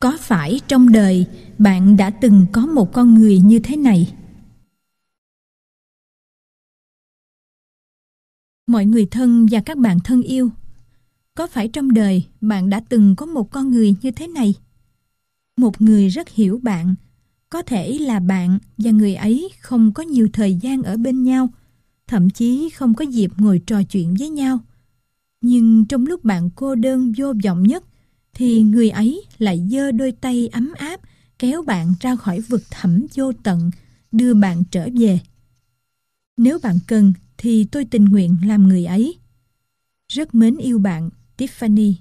Có phải trong đời bạn đã từng có một con người như thế này? Mọi người thân và các bạn thân yêu, có phải trong đời bạn đã từng có một con người như thế này? Một người rất hiểu bạn, có thể là bạn và người ấy không có nhiều thời gian ở bên nhau, thậm chí không có dịp ngồi trò chuyện với nhau. Nhưng trong lúc bạn cô đơn vô vọng nhất, thì người ấy lại giơ đôi tay ấm áp kéo bạn ra khỏi vực thẳm vô tận, đưa bạn trở về. Nếu bạn cần thì tôi tình nguyện làm người ấy. Rất mến yêu bạn, Tiffany.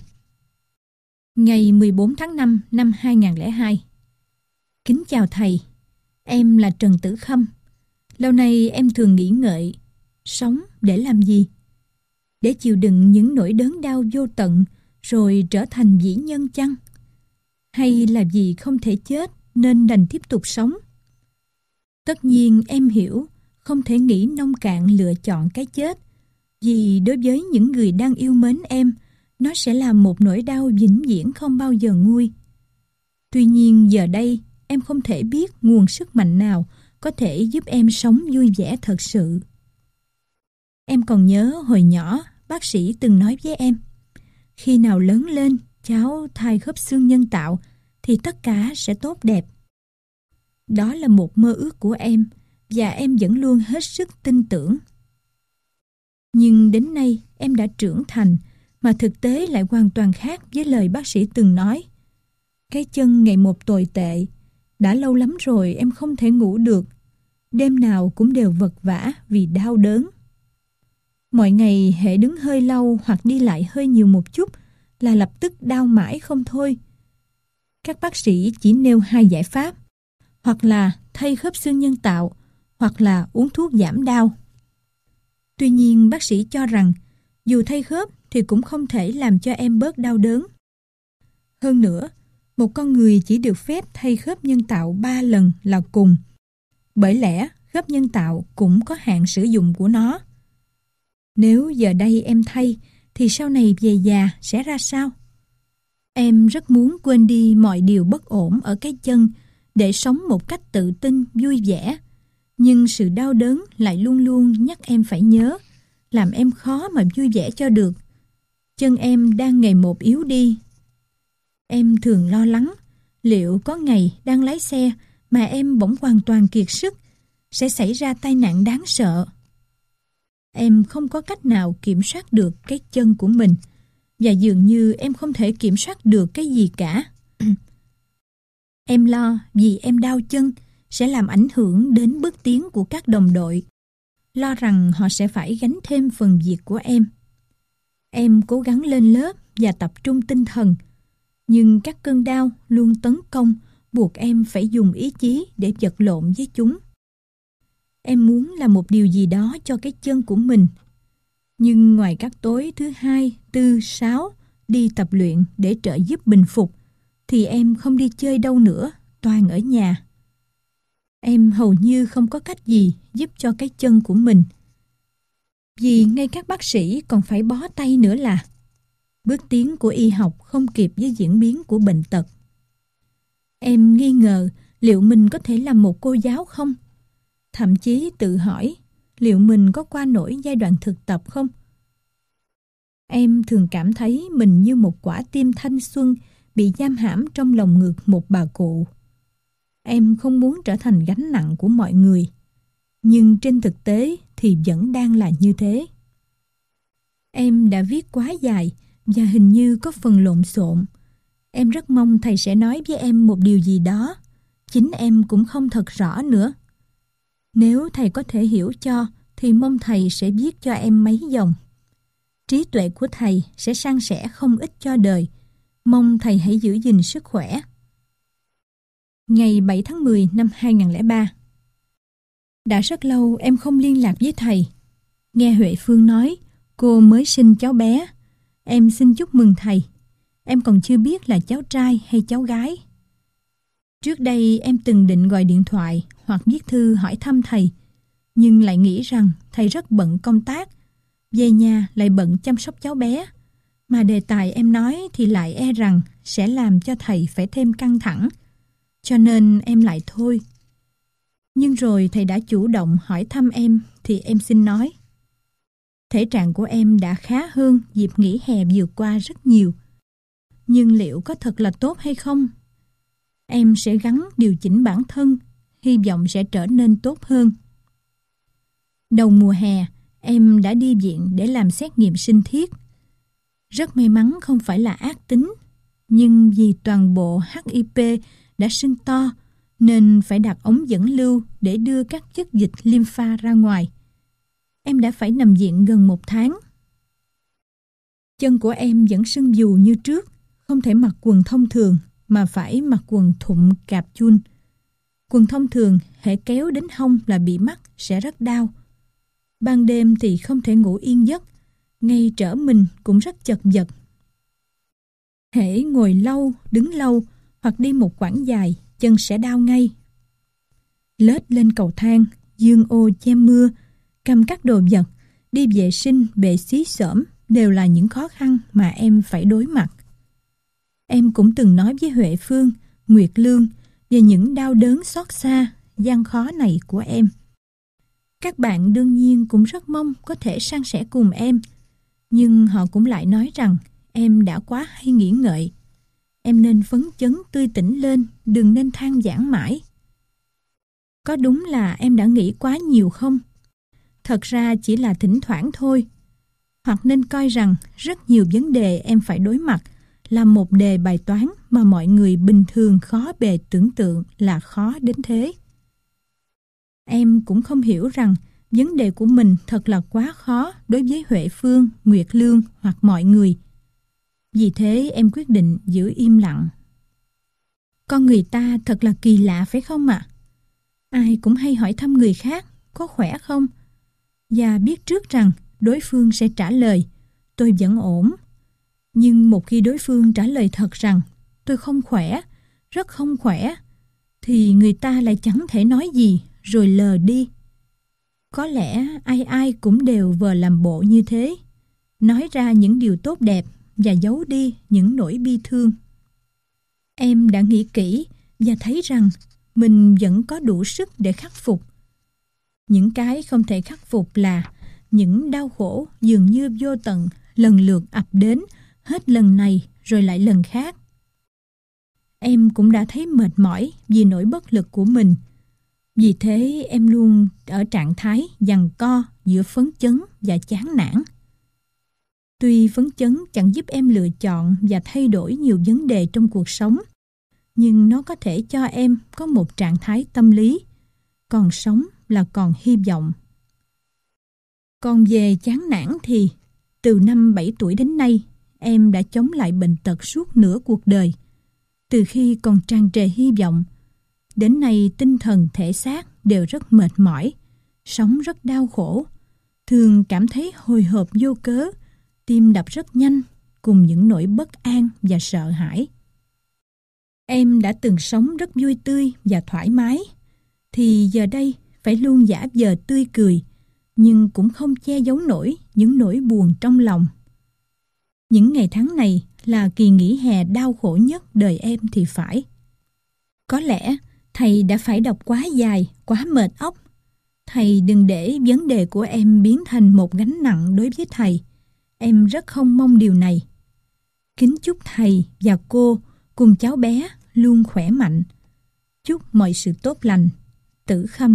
Ngày 14 tháng 5 năm 2002. Kính chào thầy, em là Trần Tử Khâm. Lâu nay em thường nghĩ ngợi, sống để làm gì? Để chịu đựng những nỗi đớn đau vô tận rồi trở thành vĩ nhân chăng? Hay là vì không thể chết nên đành tiếp tục sống? Tất nhiên em hiểu không thể nghĩ nông cạn lựa chọn cái chết, vì đối với những người đang yêu mến em, nó sẽ là một nỗi đau vĩnh viễn không bao giờ nguôi. Tuy nhiên giờ đây em không thể biết nguồn sức mạnh nào có thể giúp em sống vui vẻ thật sự. Em còn nhớ hồi nhỏ bác sĩ từng nói với em, khi nào lớn lên cháu thay khớp xương nhân tạo thì tất cả sẽ tốt đẹp. Đó là một mơ ước của em và em vẫn luôn hết sức tin tưởng. Nhưng đến nay em đã trưởng thành mà thực tế lại hoàn toàn khác với lời bác sĩ từng nói. Cái chân ngày một tồi tệ, đã lâu lắm rồi em không thể ngủ được, đêm nào cũng đều vật vã vì đau đớn. Mọi ngày hễ đứng hơi lâu hoặc đi lại hơi nhiều một chút là lập tức đau mãi không thôi. Các bác sĩ chỉ nêu hai giải pháp, hoặc là thay khớp xương nhân tạo, hoặc là uống thuốc giảm đau. Tuy nhiên bác sĩ cho rằng dù thay khớp thì cũng không thể làm cho em bớt đau đớn. Hơn nữa, một con người chỉ được phép thay khớp nhân tạo 3 lần là cùng. Bởi lẽ khớp nhân tạo cũng có hạn sử dụng của nó. Nếu giờ đây em thay thì sau này về già sẽ ra sao? Em rất muốn quên đi mọi điều bất ổn ở cái chân để sống một cách tự tin, vui vẻ. Nhưng sự đau đớn lại luôn luôn nhắc em phải nhớ, làm em khó mà vui vẻ cho được. Chân em đang ngày một yếu đi. Em thường lo lắng, liệu có ngày đang lái xe mà em bỗng hoàn toàn kiệt sức, sẽ xảy ra tai nạn đáng sợ. Em không có cách nào kiểm soát được cái chân của mình, và dường như em không thể kiểm soát được cái gì cả. Em lo vì em đau chân sẽ làm ảnh hưởng đến bước tiến của các đồng đội, lo rằng họ sẽ phải gánh thêm phần việc của em. Em cố gắng lên lớp và tập trung tinh thần, nhưng các cơn đau luôn tấn công, buộc em phải dùng ý chí để vật lộn với chúng. Em muốn làm một điều gì đó cho cái chân của mình. Nhưng ngoài các tối thứ 2, 4, 6 đi tập luyện để trợ giúp bình phục, thì em không đi chơi đâu nữa, toàn ở nhà. Em hầu như không có cách gì giúp cho cái chân của mình. Vì ngay các bác sĩ còn phải bó tay nữa là. Bước tiến của y học không kịp với diễn biến của bệnh tật. Em nghi ngờ liệu mình có thể làm một cô giáo không? Thậm chí tự hỏi liệu mình có qua nổi giai đoạn thực tập không? Em thường cảm thấy mình như một quả tim thanh xuân bị giam hãm trong lòng ngực một bà cụ. Em không muốn trở thành gánh nặng của mọi người, nhưng trên thực tế thì vẫn đang là như thế. Em đã viết quá dài và hình như có phần lộn xộn. Em rất mong thầy sẽ nói với em một điều gì đó. Chính em cũng không thật rõ nữa. Nếu thầy có thể hiểu cho thì mong thầy sẽ viết cho em mấy dòng. Trí tuệ của thầy sẽ san sẻ không ít cho đời. Mong thầy hãy giữ gìn sức khỏe. Ngày 7 tháng 10 năm 2003. Đã rất lâu em không liên lạc với thầy. Nghe Huệ Phương nói cô mới sinh cháu bé. Em xin chúc mừng thầy. Em còn chưa biết là cháu trai hay cháu gái. Trước đây em từng định gọi điện thoại hoặc viết thư hỏi thăm thầy, nhưng lại nghĩ rằng thầy rất bận công tác, về nhà lại bận chăm sóc cháu bé, Mà đề tài em nói thì lại e rằng sẽ làm cho thầy phải thêm căng thẳng. Cho nên em lại thôi. Nhưng rồi thầy đã chủ động hỏi thăm em thì em xin nói. Thể trạng của em đã khá hơn dịp nghỉ hè vừa qua rất nhiều. Nhưng liệu có thật là tốt hay không? Em sẽ gắng điều chỉnh bản thân, hy vọng sẽ trở nên tốt hơn. Đầu mùa hè, em đã đi viện để làm xét nghiệm sinh thiết. Rất may mắn không phải là ác tính, nhưng vì toàn bộ HIV đã sưng to nên phải đặt ống dẫn lưu để đưa các chất dịch lympha ra ngoài. Em đã phải nằm viện gần 1 tháng. Chân của em vẫn sưng vù như trước, không thể mặc quần thông thường mà phải mặc quần thụng cạp chun. Quần thông thường hễ kéo đến hông là bị mắc sẽ rất đau. Ban đêm thì không thể ngủ yên giấc, ngay trở mình cũng rất chật vật. Hễ ngồi lâu, đứng lâu hoặc đi một quãng dài, chân sẽ đau ngay. Lết lên cầu thang, giương ô che mưa, cầm các đồ vật, đi vệ sinh, bệ xí xởm đều là những khó khăn mà em phải đối mặt. Em cũng từng nói với Huệ Phương, Nguyệt Lương về những đau đớn xót xa, gian khó này của em. Các bạn đương nhiên cũng rất mong có thể san sẻ cùng em, nhưng họ cũng lại nói rằng em đã quá hay nghĩ ngợi. Em nên phấn chấn tươi tỉnh lên, đừng nên than vãn mãi. Có đúng là em đã nghĩ quá nhiều không? Thật ra chỉ là thỉnh thoảng thôi. Hoặc nên coi rằng rất nhiều vấn đề em phải đối mặt là một đề bài toán mà mọi người bình thường khó bề tưởng tượng là khó đến thế. Em cũng không hiểu rằng vấn đề của mình thật là quá khó đối với Huệ Phương, Nguyệt Lương hoặc mọi người. Vì thế em quyết định giữ im lặng. Con người ta thật là kỳ lạ phải không ạ? Ai cũng hay hỏi thăm người khác có khỏe không? Và biết trước rằng đối phương sẽ trả lời tôi vẫn ổn. Nhưng một khi đối phương trả lời thật rằng tôi không khỏe, rất không khỏe, thì người ta lại chẳng thể nói gì rồi lờ đi. Có lẽ ai ai cũng đều vờ làm bộ như thế, nói ra những điều tốt đẹp và giấu đi những nỗi bi thương. Em đã nghĩ kỹ và thấy rằng mình vẫn có đủ sức để khắc phục. Những cái không thể khắc phục là những đau khổ dường như vô tận lần lượt ập đến, hết lần này rồi lại lần khác. Em cũng đã thấy mệt mỏi vì nỗi bất lực của mình. Vì thế em luôn ở trạng thái giằng co giữa phấn chấn và chán nản. Tuy phấn chấn chẳng giúp em lựa chọn và thay đổi nhiều vấn đề trong cuộc sống, nhưng nó có thể cho em có một trạng thái tâm lý. Còn sống là còn hy vọng. Còn về chán nản thì từ năm 7 tuổi đến nay, em đã chống lại bệnh tật suốt nửa cuộc đời. Từ khi còn tràn trề hy vọng, đến nay tinh thần thể xác đều rất mệt mỏi, sống rất đau khổ, thường cảm thấy hồi hộp vô cớ, tim đập rất nhanh, cùng những nỗi bất an và sợ hãi. Em đã từng sống rất vui tươi và thoải mái, thì giờ đây phải luôn giả vờ tươi cười, nhưng cũng không che giấu nổi những nỗi buồn trong lòng. Những ngày tháng này là kỳ nghỉ hè đau khổ nhất đời em thì phải. Có lẽ thầy đã phải đọc quá dài, quá mệt óc. Thầy đừng để vấn đề của em biến thành một gánh nặng đối với thầy. Em rất không mong điều này. Kính chúc thầy và cô cùng cháu bé luôn khỏe mạnh. Chúc mọi sự tốt lành. Tử Khâm.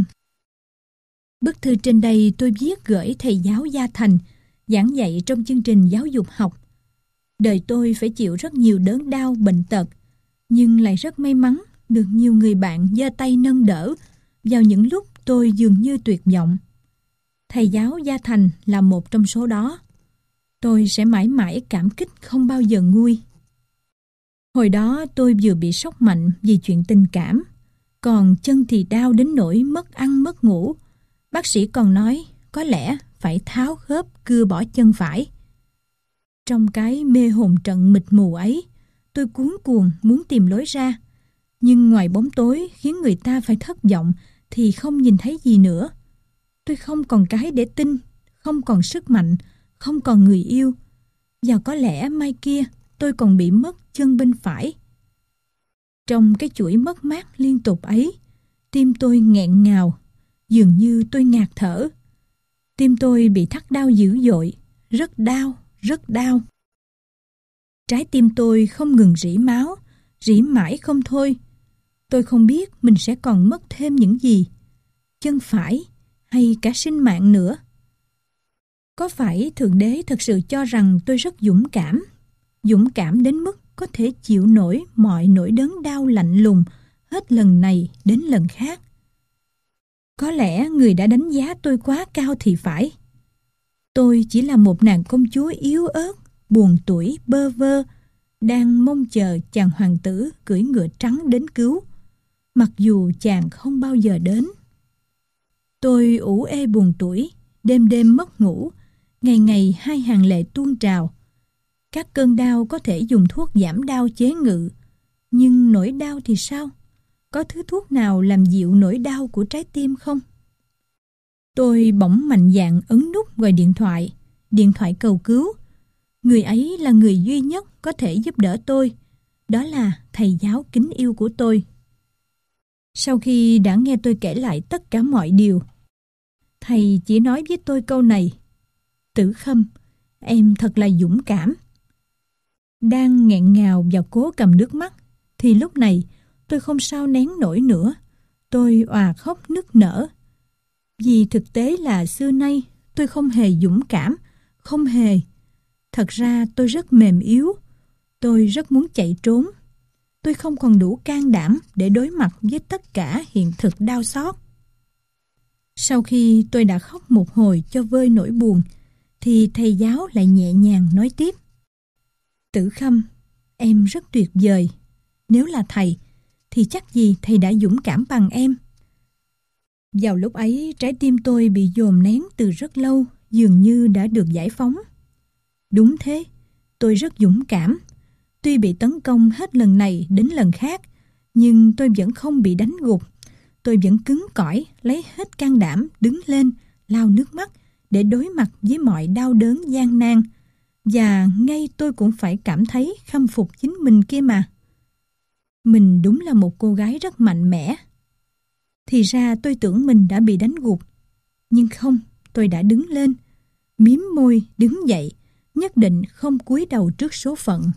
Bức thư trên đây tôi viết gửi thầy giáo Gia Thành, giảng dạy trong chương trình giáo dục học. Đời tôi phải chịu rất nhiều đớn đau bệnh tật, nhưng lại rất may mắn được nhiều người bạn giơ tay nâng đỡ vào những lúc tôi dường như tuyệt vọng. Thầy giáo Gia Thành là một trong số đó. Tôi sẽ mãi mãi cảm kích không bao giờ nguôi. Hồi đó tôi vừa bị sốc mạnh vì chuyện tình cảm, còn chân thì đau đến nỗi mất ăn mất ngủ. Bác sĩ còn nói có lẽ phải tháo khớp cưa bỏ chân phải. Trong cái mê hồn trận mịt mù ấy, tôi cuống cuồng muốn tìm lối ra. Nhưng ngoài bóng tối khiến người ta phải thất vọng thì không nhìn thấy gì nữa. Tôi không còn cái để tin, không còn sức mạnh, không còn người yêu. Và có lẽ mai kia tôi còn bị mất chân bên phải. Trong cái chuỗi mất mát liên tục ấy, tim tôi nghẹn ngào, dường như tôi ngạt thở. Tim tôi bị thắt đau dữ dội, rất đau, rất đau. Trái tim tôi không ngừng rỉ máu, rỉ mãi không thôi. Tôi không biết mình sẽ còn mất thêm những gì, chân phải hay cả sinh mạng nữa. Có phải Thượng Đế thật sự cho rằng tôi rất dũng cảm đến mức có thể chịu nổi mọi nỗi đớn đau lạnh lùng hết lần này đến lần khác? Có lẽ người đã đánh giá tôi quá cao thì phải. Tôi chỉ là một nàng công chúa yếu ớt, buồn tủi bơ vơ, đang mong chờ chàng hoàng tử cưỡi ngựa trắng đến cứu, mặc dù chàng không bao giờ đến. Tôi ủ ê buồn tủi, đêm đêm mất ngủ, ngày ngày hai hàng lệ tuôn trào. Các cơn đau có thể dùng thuốc giảm đau chế ngự, nhưng nỗi đau thì sao? Có thứ thuốc nào làm dịu nỗi đau của trái tim không? Tôi bỗng mạnh dạn ấn nút gọi điện thoại cầu cứu. Người ấy là người duy nhất có thể giúp đỡ tôi, đó là thầy giáo kính yêu của tôi. Sau khi đã nghe tôi kể lại tất cả mọi điều, thầy chỉ nói với tôi câu này: Tử Khâm, em thật là dũng cảm. Đang nghẹn ngào và cố cầm nước mắt, thì lúc này tôi không sao nén nổi nữa. Tôi òa khóc nức nở. Vì thực tế là xưa nay tôi không hề dũng cảm, không hề. Thật ra tôi rất mềm yếu. Tôi rất muốn chạy trốn. Tôi không còn đủ can đảm để đối mặt với tất cả hiện thực đau xót. Sau khi tôi đã khóc một hồi cho vơi nỗi buồn, thì thầy giáo lại nhẹ nhàng nói tiếp: Tử Khâm, em rất tuyệt vời. Nếu là thầy, thì chắc gì thầy đã dũng cảm bằng em. Vào lúc ấy, trái tim tôi bị dồn nén từ rất lâu, dường như đã được giải phóng. Đúng thế, tôi rất dũng cảm. Tuy bị tấn công hết lần này đến lần khác, nhưng tôi vẫn không bị đánh gục. Tôi vẫn cứng cỏi, lấy hết can đảm đứng lên, lau nước mắt để đối mặt với mọi đau đớn gian nan. Và ngay tôi cũng phải cảm thấy khâm phục chính mình kia mà. Mình đúng là một cô gái rất mạnh mẽ. Thì ra tôi tưởng mình đã bị đánh gục. Nhưng không, tôi đã đứng lên, mím môi đứng dậy, nhất định không cúi đầu trước số phận.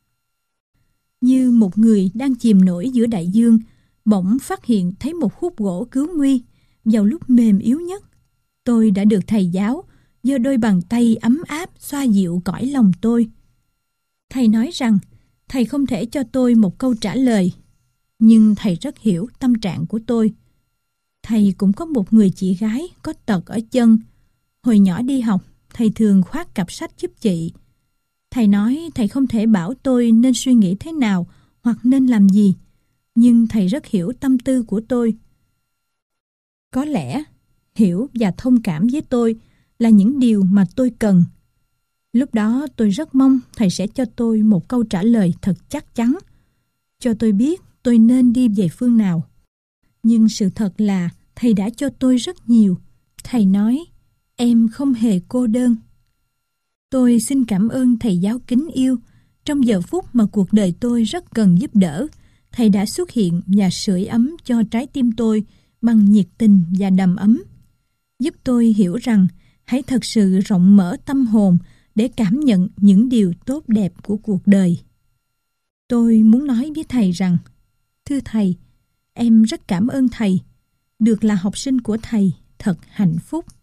Như một người đang chìm nổi giữa đại dương, bỗng phát hiện thấy một khúc gỗ cứu nguy. Vào lúc mềm yếu nhất, tôi đã được thầy giáo giơ đôi bàn tay ấm áp xoa dịu cõi lòng tôi. Thầy nói rằng thầy không thể cho tôi một câu trả lời, nhưng thầy rất hiểu tâm trạng của tôi. Thầy cũng có một người chị gái có tật ở chân. Hồi nhỏ đi học, thầy thường khoác cặp sách giúp chị. Thầy nói thầy không thể bảo tôi nên suy nghĩ thế nào hoặc nên làm gì, nhưng thầy rất hiểu tâm tư của tôi. Có lẽ hiểu và thông cảm với tôi là những điều mà tôi cần. Lúc đó tôi rất mong thầy sẽ cho tôi một câu trả lời thật chắc chắn, cho tôi biết tôi nên đi về phương nào. Nhưng sự thật là thầy đã cho tôi rất nhiều. Thầy nói, em không hề cô đơn. Tôi xin cảm ơn thầy giáo kính yêu. Trong giờ phút mà cuộc đời tôi rất cần giúp đỡ, thầy đã xuất hiện và sưởi ấm cho trái tim tôi bằng nhiệt tình và đầm ấm. Giúp tôi hiểu rằng hãy thật sự rộng mở tâm hồn để cảm nhận những điều tốt đẹp của cuộc đời. Tôi muốn nói với thầy rằng, thưa thầy, em rất cảm ơn thầy. Được là học sinh của thầy thật hạnh phúc.